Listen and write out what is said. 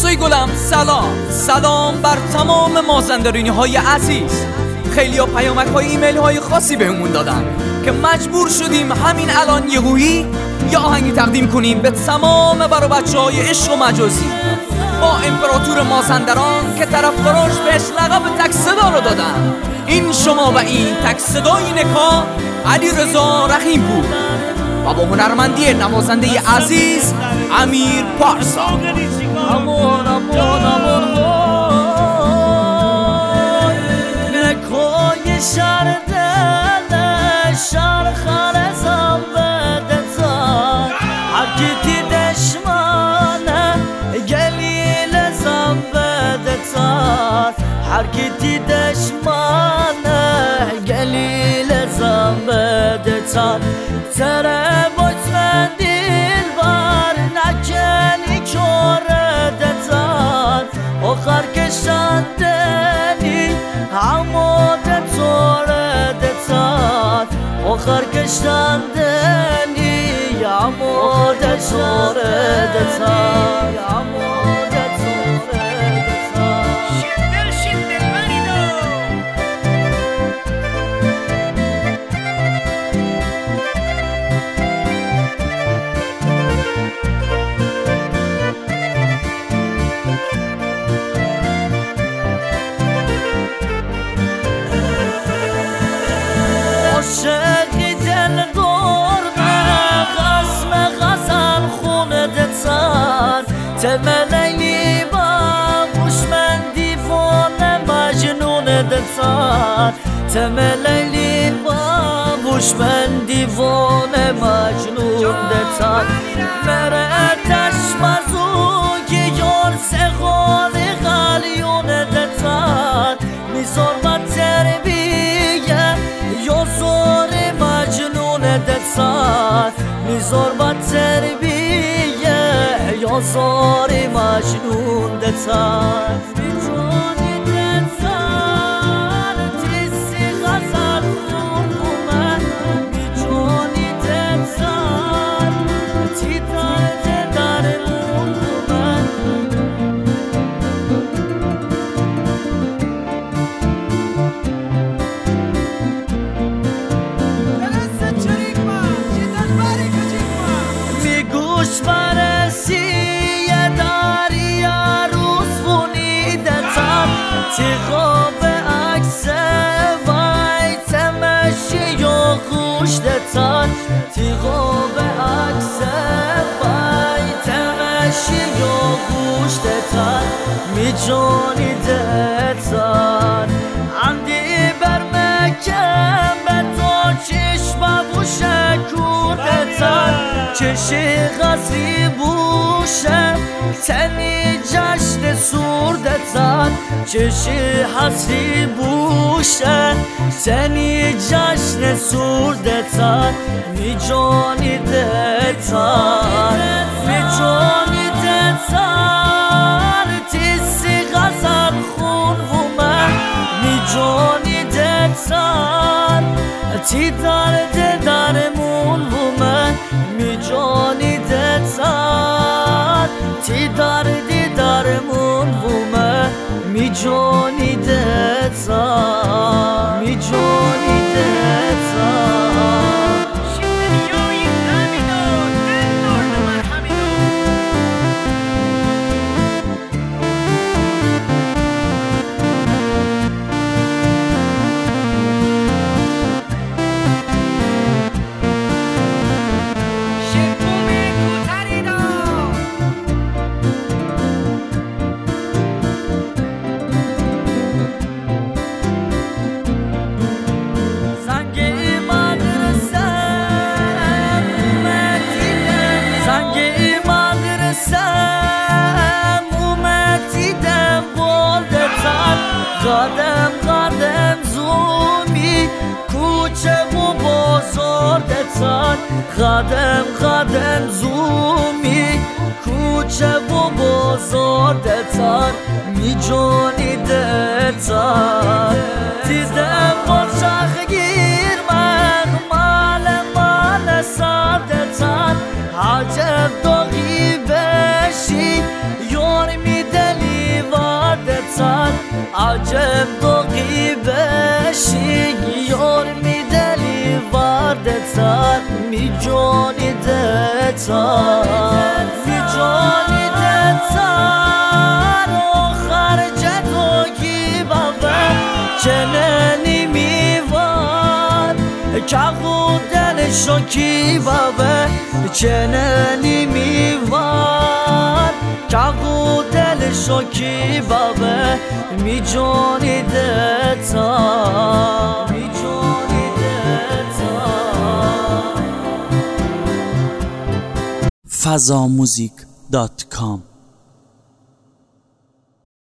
دوستای گلم سلام بر تمام مازندرانی های عزیز. خیلی ها پیامک های ایمیل های خاصی بهمون دادن که مجبور شدیم همین الان یهویی یه آهنگی تقدیم کنیم به تمام برای بچه های عشق و مجازی با امپراتور مازندران که طرفداراش بهش لقب تک صدا رو دادن. این شما و این تک صدای نکا علیرضا رحیم بود و با هنرمندی نوازنده عزیز امیر پارسا. امون نکوی شهر دل شهر خالصم بدزار حقیقی دشمانه گلیل زم بدزار حقیقی دشمانه گلیل زم بدزار تره باید من دیل بار نکنی کاره دزار آخر کشندنی عمود توره دزار آخر کشندنی عمود توره دزار عمود توره دزار شندل مریدو عاشقی دل گربه قسم غزل خونه دزار تملیلی باوش من دیوانه مجنون دزار تملیلی باوش من دیوانه مجنون دزار مره تشمزوگی یار سخالی غلیون دزار میزار من تربیه یا زور مجنون دزار میزار با تربیه یا زور مجنون دزار میجونی دزار تیسی غزل خون بومن میجونی دزار تی درد درمون بومن میگوش فرسی داری عروس بونیده تن تیغا به عکس وای تمشی و خوش دتن تیغا به عکس وای تمشی و خوش دتن میجونی دتن عندی برمکم به تو چشم بوشه کودتن چشی غزی بوشه تنی جشن سوردتن چشی حسی بوشه تنی جشن سوردتن میجانی دتن میجانی دتن تیسی غزل خون ومن میجانی دتن تی درد درمون ومن میجانی دتن تی دردی درمون ومن میجانی دتن میجانی دتن قدم قدم زومی کوچه و بازار دتن قدم قدم زومی کوچه و بازار دتن میجونی دتن دیدم قرچخ گیر مال سردتن عجب داغی بشی یار میده عجب داغی بشی یار میدلی وردتر می جانی دتر می جانی دتر آخر جداگی بابا چننی میوار کهو دل شاکی بابا چننی میوار کهو دل شاکی بابا می جانی دتا می جانی دتا fazamuzik.com